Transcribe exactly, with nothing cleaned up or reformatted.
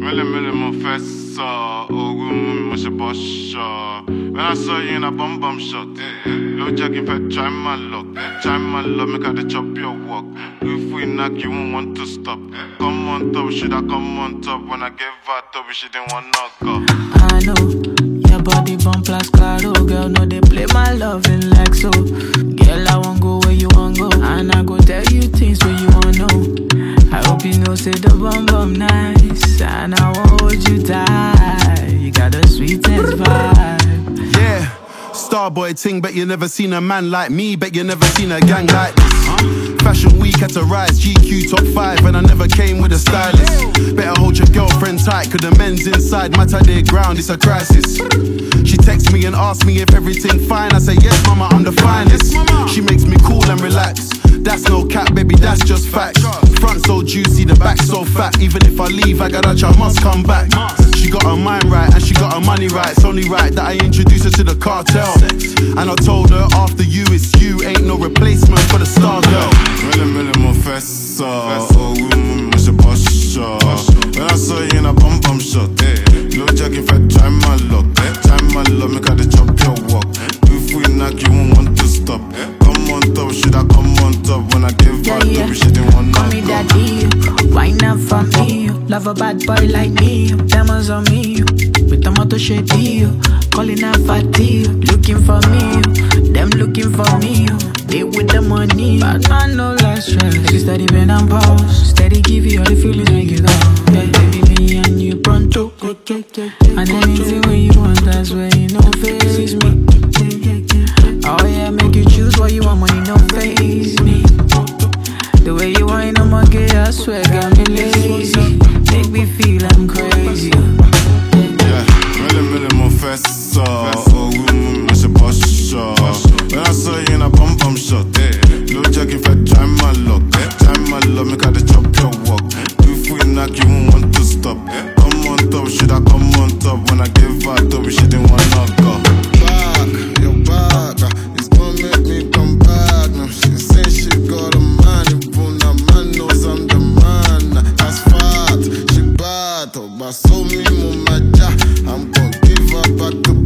Mille, mille, mon fessa. Oh, room, moi, c'est bossa. When I saw you in a bum bum shot, low jacking fat, try my luck. Try my luck, make her the chop your walk. If we knock, you won't want to stop. Come on top, should I come on top? When I gave her top, she didn't want knock up. I know, your body bump plus claro. Girl, no, they play my loving like so. Girl, I won't go where you won't go. And I go tell you things where you won't know. I hope you know, say the bum bum nice. And I won't hold you tight. You got the sweetest vibe. Yeah, Starboy ting, bet you never seen a man like me. Bet you never seen a gang like this. Fashion week had to rise, G Q top five, and I never came with a stylist. Better hold your girlfriend tight, cause the men's inside matter their ground, it's a crisis. She texts me and asks me if everything fine. I say yes mama, I'm the finest. She makes me cool and relax. That's no cap, baby, that's just facts. Front so juicy, the back so fat. Even if I leave, I got a I must come back. She got her mind right and she got her money right. It's only right that I introduce her to the cartel. And I told her after you it's you, ain't no replacement for the star girl. Mille, mille, mon fessa. Oh, room, moi, c'est bossa. When I saw you in a bum bum shot, low jacking fat, try my luck. Try my luck, make her the chop your walk. If we knock, you won't want to stop. Come on top, should I come on top? When I give her Yeah, top, she didn't want Call me daddy, wine up for me. Love a bad boy like me. Diamonds on me, with a motor shady. Calling out fatty, looking for me. Them looking for me. They with the money, but I know less stress. She steady bend and pause, steady give you all the feelings make you go. Yeah, baby, me and you pronto. And anything when you want, that's where you know face me. Oh yeah, make you choose what you want, money no face me. The way you whine, I'ma get, I swear, got me lazy. Make me feel I'm crazy. Yeah, mille, mille, mon fessa. Oh, room, moi, c'est bossa. When I saw you in a bum bum shot, low jacking fat, try my luck. Try my luck, make her the chop your walk. If we knock, you won't want to stop. Come on top, should I come on top? When I give her top, she didn't want knock up. Back, you're back. It's gonna make me come back. Now she say she got a man. Even a man knows I'm the man. That's fat, she bad. Oh, but so me, mama, I'm gonna give her back to